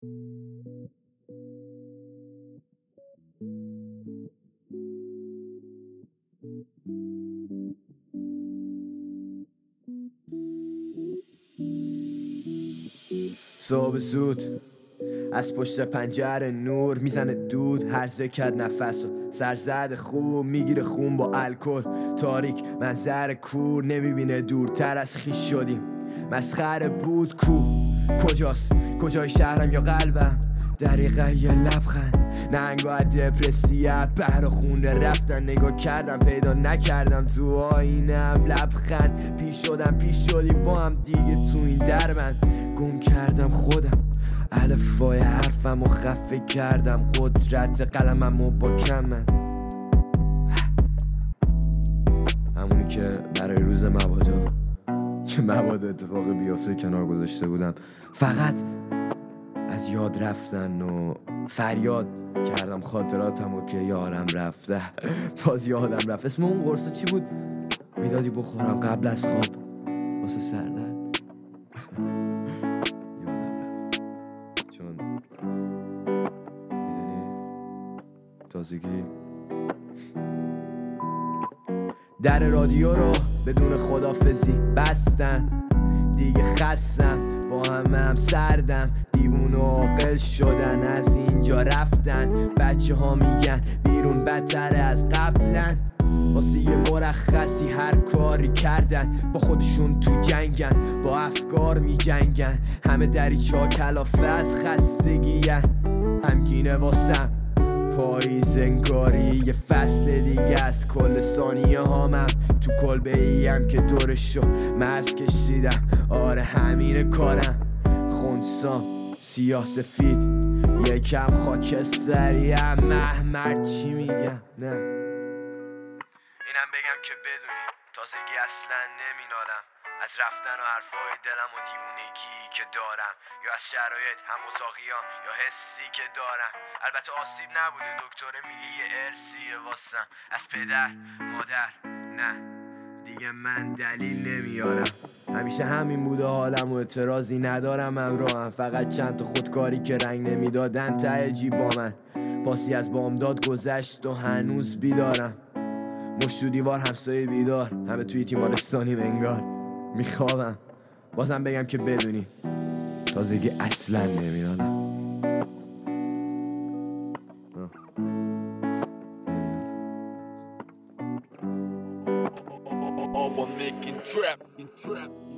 صبح زود از پشت پنجره نور میزنه دود، هرزه کرد نفس و سرزد خوب میگیره خون با الکل. تاریک منظر کور نمیبینه دورتر از خیش شدیم. مسخره بود کجاست؟ کجای شهرم یا قلبم؟ دریقه یه لبخند ننگاه دپرسیه بهر خونه رفتن. نگاه کردم پیدا نکردم تو آینم لبخند. پیش شدی با هم دیگه تو این درمند. گم کردم خودم الفای حرفم و خفه کردم قدرت قلمم و با کمند. همونی که برای روز مبادا اتفاق بیافته کنار گذاشته بودم. فقط از یاد رفتن و فریاد کردم خاطراتم و که یارم رفته. باز یادم رفت اسم اون قرصا چی بود؟ میدادی بخورم قبل از خواب واسه سردرد. یادم رفت چون میدونی تازگی در رادیو رو بدون خدافزی بستن. دیگه خستم با هم سردم. دیوون و عاقل شدن از اینجا رفتن. بچه ها میگن بیرون بدتره از قبلن. واسه یه مرخصی هر کاری کردن. با خودشون تو جنگن با افکار میجنگن. همه دریچه ها کلافه از خستگیان. همگینه واسم پاییز انگاری یه فصل دیگه از کل ثانیه هامم. تو کلبه ایم که دورشو مرز کشیدم. آره همین کارم خونسام سیاه سفید یکم خاکستریم. محمد چی میگم؟ نه اینم بگم که بدونی تازگی اصلا نمینالم از رفتن و حرفای دلم و دیوونگی که دارم، یا از شرایط هم اتاقیام یا حسی که دارم. البته آسیب نبوده، دکتره میگه یه ارسیه واسم از پدر مادر. نه دیگه من دلیل نمیارم. همیشه همین بوده حالم و اعتراضی ندارم همراهم. فقط چند تا خودکاری که رنگ نمیدادن ته جیب با من. پاسی از بامداد گذشت و هنوز بیدارم. مشت تو دیوار همسایه بیدار، همه توی تیمارستانی انگار. میخوابم بازم بگم که بدونی تازگی اصلا نمیدانم. Making trap.